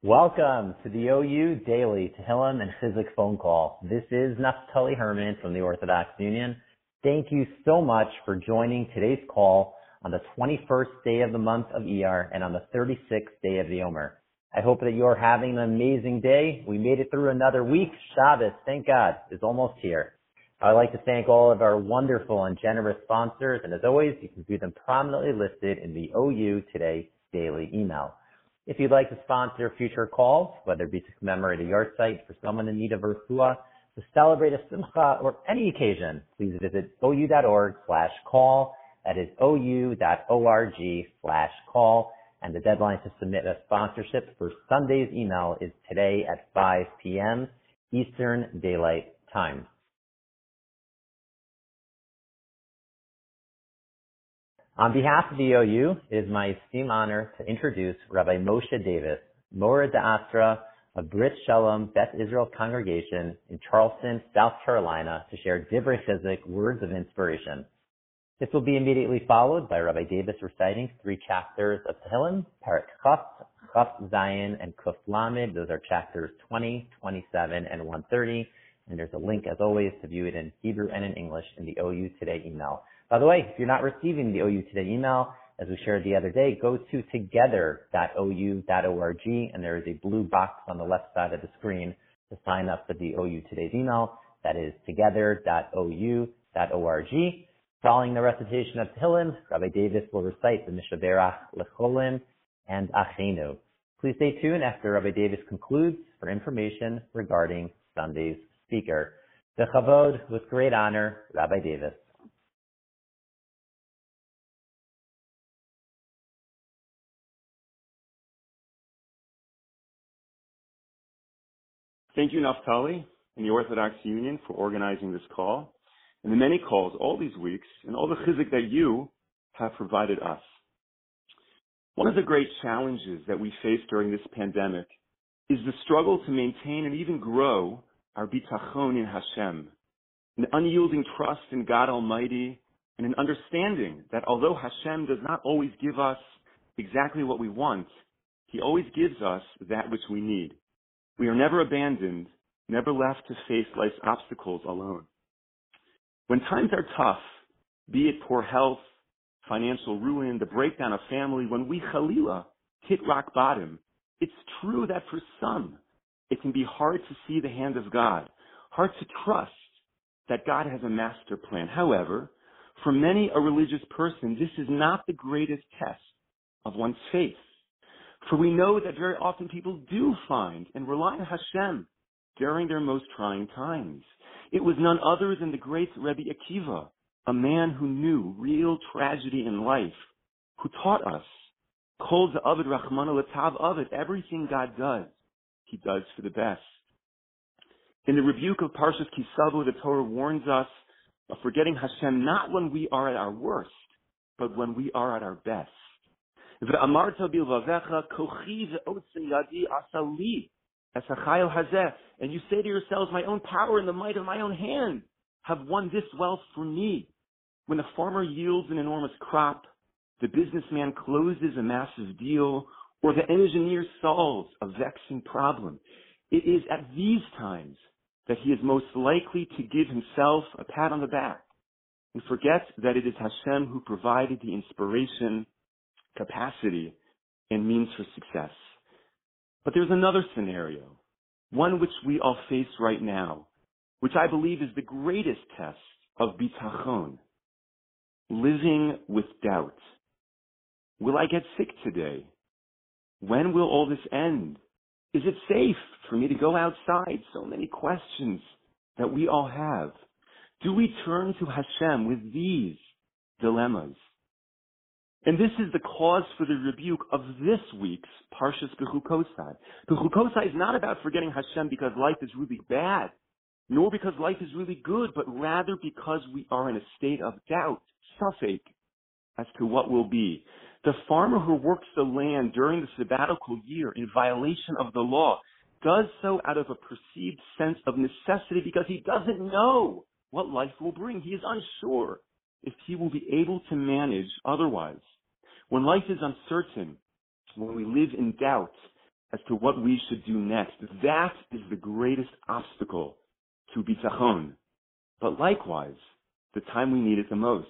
Welcome to the OU Daily Tehillim and Chizuk phone call. This is Naftali Herman from the Orthodox Union. Thank you so much for joining today's call on the 21st day of the month of Iyar and on the 36th day of the Omer. I hope that you're having an amazing day. We made it through another week. Shabbos, thank God, is almost here. I'd like to thank all of our wonderful and generous sponsors, and as always, you can view them prominently listed in the OU Today Daily email. If you'd like to sponsor future calls, whether it be to commemorate a yahrzeit for someone in need of a refuah, to celebrate a simcha, or any occasion, please visit ou.org/call. That is ou.org/call. And the deadline to submit a sponsorship for Sunday's email is today at 5 p.m. Eastern Daylight Time. On behalf of the OU, it is my esteemed honor to introduce Rabbi Moshe Davis, Mora D'Astra of Brit Shalom Beth Israel Congregation in Charleston, South Carolina, to share Divrei Chizuk, words of inspiration. This will be immediately followed by Rabbi Davis reciting 3 chapters of Tehillim, Parak Chaf, Chaf Zayin, and Kuf Lamed. Those are chapters 20, 27, and 130. And there's a link, as always, to view it in Hebrew and in English in the OU Today email. By the way, if you're not receiving the OU Today email, as we shared the other day, go to together.ou.org, and there is a blue box on the left side of the screen to sign up for the OU Today's email. That is together.ou.org. Following the recitation of Tehillim, Rabbi Davis will recite the Mishaberach Lecholim and Achenu. Please stay tuned after Rabbi Davis concludes for information regarding Sunday's speaker. The Chavod, with great honor, Rabbi Davis. Thank you, Naftali, and the Orthodox Union for organizing this call, and the many calls all these weeks, and all the chizuk that you have provided us. One of the great challenges that we face during this pandemic is the struggle to maintain and even grow our bitachon in Hashem, an unyielding trust in God Almighty, and an understanding that although Hashem does not always give us exactly what we want, He always gives us that which we need. We are never abandoned, never left to face life's obstacles alone. When times are tough, be it poor health, financial ruin, the breakdown of family, when we Chalila hit rock bottom, it's true that for some, it can be hard to see the hand of God, hard to trust that God has a master plan. However, for many a religious person, this is not the greatest test of one's faith. For we know that very often people do find and rely on Hashem during their most trying times. It was none other than the great Rebbe Akiva, a man who knew real tragedy in life, who taught us, Kol Za'avid Rachmana L'Tav Avid, everything God does, He does for the best. In the rebuke of Parshas Kisavo, the Torah warns us of forgetting Hashem not when we are at our worst, but when we are at our best. And you say to yourselves, my own power and the might of my own hand have won this wealth for me. When a farmer yields an enormous crop, the businessman closes a massive deal, or the engineer solves a vexing problem, it is at these times that he is most likely to give himself a pat on the back and forget that it is Hashem who provided the inspiration, capacity, and means for success. But there's another scenario, one which we all face right now, which I believe is the greatest test of bitachon, living with doubt. Will I get sick today? When will all this end? Is it safe for me to go outside? So many questions that we all have. Do we turn to Hashem with these dilemmas? And this is the cause for the rebuke of this week's Parshas Bechukosai. Bechukosai is not about forgetting Hashem because life is really bad, nor because life is really good, but rather because we are in a state of doubt, suffix, as to what will be. The farmer who works the land during the sabbatical year in violation of the law does so out of a perceived sense of necessity because he doesn't know what life will bring. He is unsure if he will be able to manage otherwise. When life is uncertain, when we live in doubt, as to what we should do next. That is the greatest obstacle to bitachon, but likewise, the time we need it the most.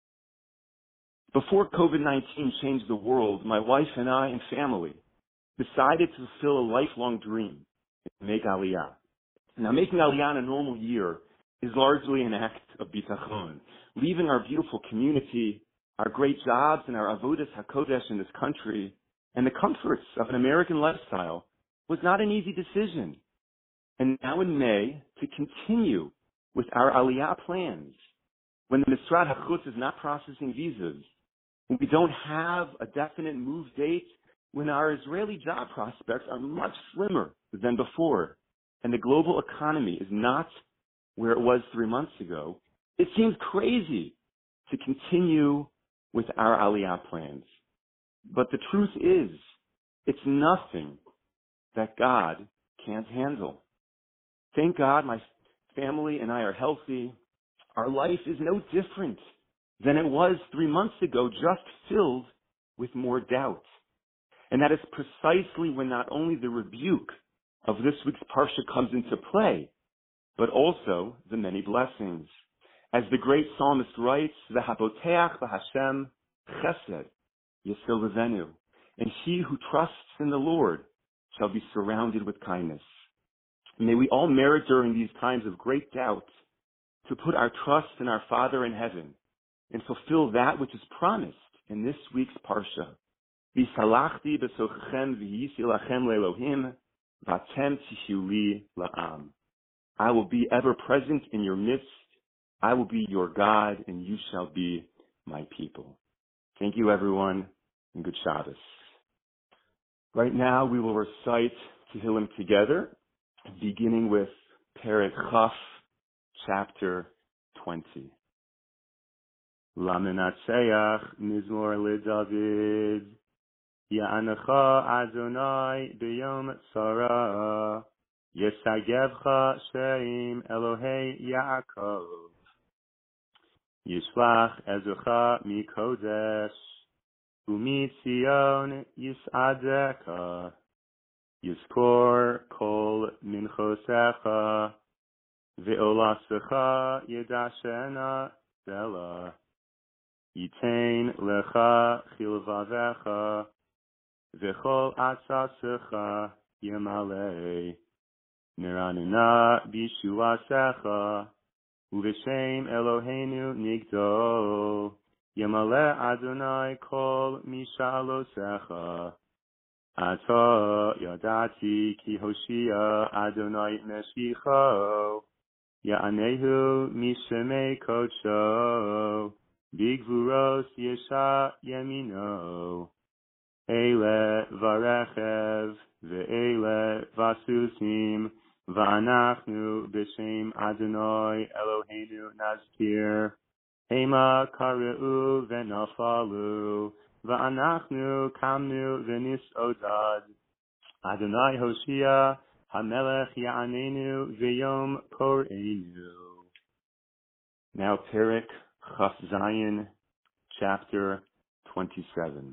Before COVID-19 changed the world, my wife and I and family decided to fulfill a lifelong dream and make Aliyah. Now, making Aliyah in a normal year is largely an act of bitachon. Leaving our beautiful community, our great jobs, and our avodas hakodesh in this country, and the comforts of an American lifestyle was not an easy decision. And now in May, to continue with our Aliyah plans, when the Misrad HaChutz is not processing visas, when we don't have a definite move date, when our Israeli job prospects are much slimmer than before, and the global economy is not where it was 3 months ago, it seems crazy to continue with our Aliyah plans. But the truth is, it's nothing that God can't handle. Thank God my family and I are healthy. Our life is no different than it was 3 months ago, just filled with more doubt. And that is precisely when not only the rebuke of this week's Parsha comes into play, but also the many blessings. As the great psalmist writes, V'hapoteach b'Hashem chesed yisil levenu, and he who trusts in the Lord shall be surrounded with kindness. May we all merit during these times of great doubt to put our trust in our Father in heaven and fulfill that which is promised in this week's Parsha. V'salachti b'sochechem v'yisi lachem le'Elohim v'atem tishiu li la'am. I will be ever present in your midst. I will be your God, and you shall be my people. Thank you, everyone, and good Shabbos. Right now, we will recite Tehillim together, beginning with Perek Chaf, chapter 20. Lamenatseach mizmor leDavid, Ya'anecha Adonai b'yom tzara, Yesagevcha Sheim Elohei Yaakov, Yishlach Ezucha mikodesh, umitzion yisadeka, Yizkor kol minchosecha, ve'olasecha yedashena bela, Yitain lecha chilvavecha, ve'chol atzasecha yemalei, Niranina bishuasecha, uv'shem Eloheinu nigdo, Yemale Adonai kol mishalosecha. Ata yadati ki Hoshia Adonai meshicho, Ya'anehu mishemei kodsho, bigvuros yesha yemino. Eile varechev, ve'eile vasusim, va'anachnu b'shem Adonai Eloheinu nazkir. Hema kareu v'nafalu, va'anachnu kamnu v'nisodad. Adonai Hoshia, hamelech ya'anenu v'yom kor'enu. Now Perek Chaf Zayin, chapter 27.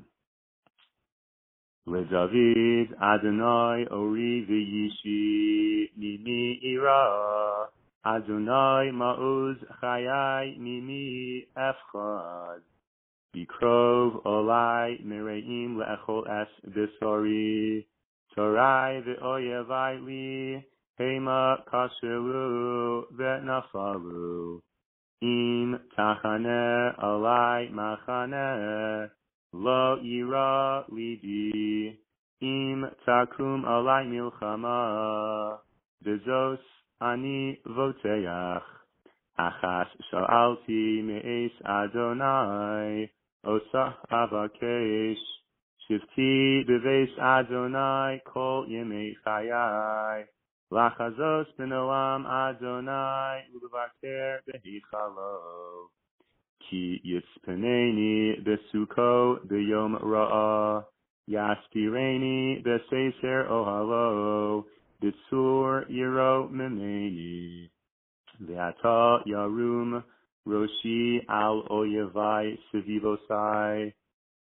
LeDavid Adonai ori v'yishi mimi ira, Adonai ma'uz chayai mimi efchad, Bikrov olai mereim le'echol es b'sori, Torai v'oyevai li, Hema kasheru ve'nafalu, Im tachane alai machane, Lo ira libi, Im takum alai milchama, V'zos ani voteach, Achas sha'alti me'es Adonai, Osach avakesh, Shivti b'veis Adonai kol yemei chayai, Lachazos b'noam Adonai, U'levaker b'hichalo. Ki yitzpeneni besuko b'yom ra'ah, Yaspireni b'seiser ohalo, B'tzur yiro memeni. Ve'ata yarum roshi al oyevai sevivosai,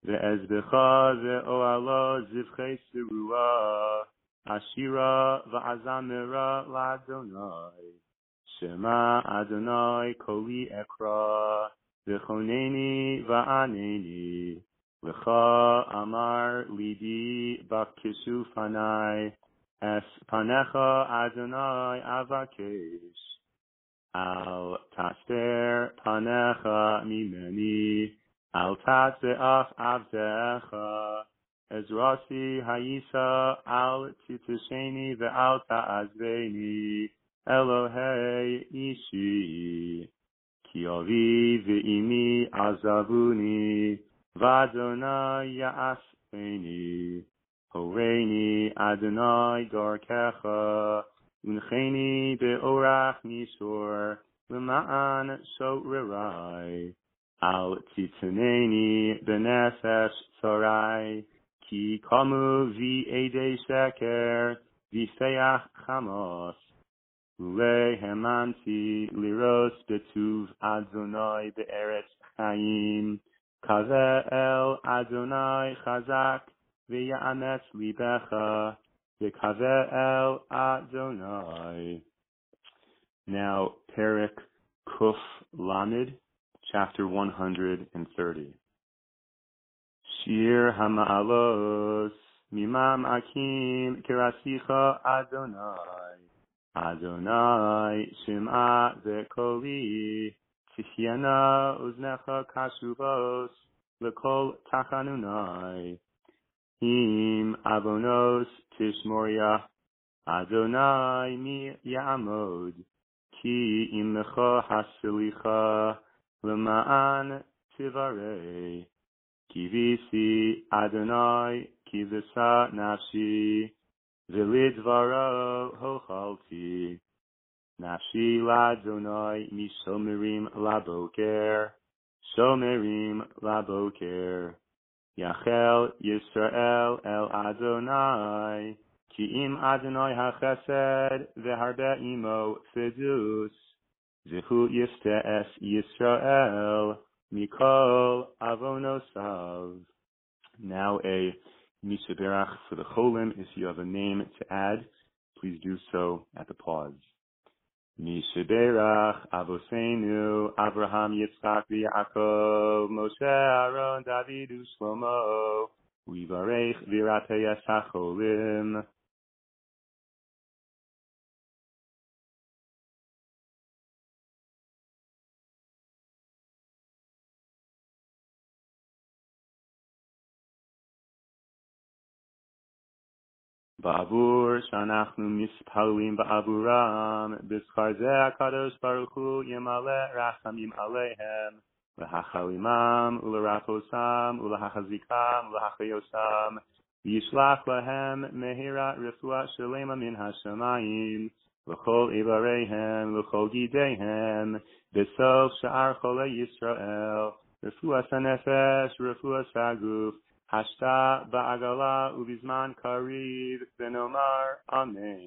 ve'ezbecha ve'oala zivchei serua, Ashira va'azamira la'Adonai, Shema Adonai koli ekra, v'choneni va'aneni, Lecha amar lidi bakishu fanai, Es panecha Adonai avakesh, Al taster panecha mimeni, Al tatzeach avdecha, Ezrasi hayisa al titusheni ve'al ta'azveni, Elohei ishi, Ki avi ve'imi azavuni, V'Adonai ya'asfeni, Horeini Adonai darkecha, Uncheni be'orach mishor, L'ma'an shorerai, Al titaneni b'nefesh tzarai, Ki kamu v'edei sheker, V'feach chamos, Ule hemanti liros betuv Adonai be'eretz chayim, Kaveh el Adonai chazak, V'ya'ames libecha, V'kaveh el Adonai. Now, Perek Kuf Lamed, chapter 130. Shir Hama'alos, Mimam Akim, Kerasicha Adonai. Adonai, Shema Zekoli, Tishiana Uznecha Kashuvos, Lekol Tachanunai, Him Avonos Tishmoria, Adonai Mi Ya'amod, Ki Imlecha Hasilicha, Lema'an Tivarei, Kivisi Adonai, Kivisa Nafshi, V'lidvaro Hochalti, Nafshi Ladonai Mishomerim Laboker, Shomerim Laboker, Yachel Yisrael El Adonai, Ki im Adonai HaChesed V'harbe imo Fidus, Zehu Yiste'es Yisrael Mikol Avonosav. Now a Mishaberach for the Cholim. If you have a name to add, please do so at the pause. Mishaberach Avoseinu Abraham Yitzchak Yaakov Moshe Aaron David Ushlomo Uivarech Viratei Sacholim. Ba'avur shanachnu mispalim ba'avuram b'schar zeh HaKadosh Baruch Hu yemale rachamim aleihem l'hachalimam u'lerachosam u'lehachazikam u'lehachayosam yishlach lahem mehira refuah shalema min hashamayim l'chol ibareihem l'chol gideihem b'sof sha'ar cholei Yisrael refuah sanefesh refuah saguf Hashta ba'agala ubizman kariv benomar amen.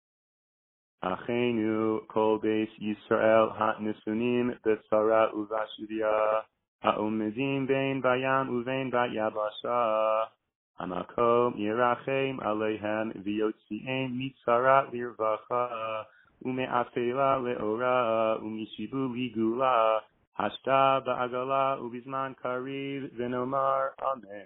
Achenu kol beis Yisrael ha'nesunim betzara uvashuvia ha'omedim bein bayam uvein ba'yabasha hamakom yirachem aleihem v'yotzi'em mitzara lirvacha ume'afela le'ora umishibu ligula Hashta ba'agala ubizman kariv benomar amen.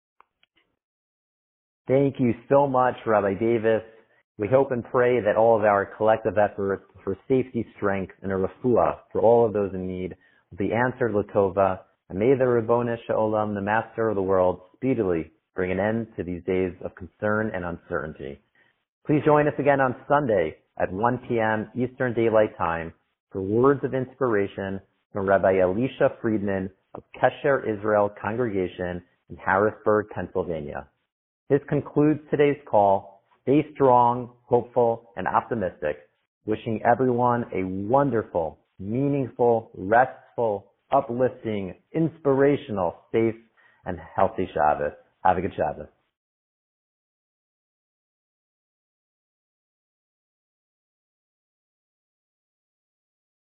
Thank you so much, Rabbi Davis. We hope and pray that all of our collective efforts for safety, strength, and a refuah for all of those in need will be answered l'tova, and may the Ribboneh She'olam, the Master of the world, speedily bring an end to these days of concern and uncertainty. Please join us again on Sunday at 1 p.m. Eastern Daylight Time for words of inspiration from Rabbi Elisha Friedman of Kesher Israel Congregation in Harrisburg, Pennsylvania. This concludes today's call. Stay strong, hopeful, and optimistic. Wishing everyone a wonderful, meaningful, restful, uplifting, inspirational, safe, and healthy Shabbos. Have a good Shabbos.